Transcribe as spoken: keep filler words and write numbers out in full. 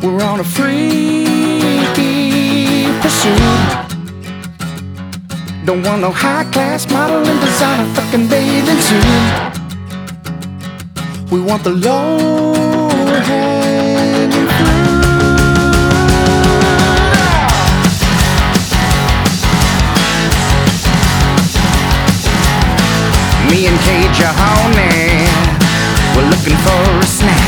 We're on a free pursuit. Don't want no high-class model and designer fucking bathing suit. We want the low-hanging fruit. Me and Cage are horny. We're looking for a snack.